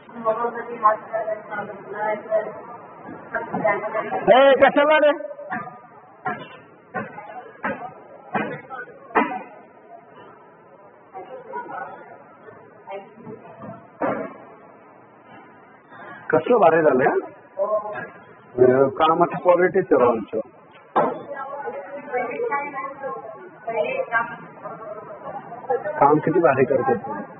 कशाला रे कसलं भारी झालंय कामाची क्वालिटी आमचं काम किती भारी करतात.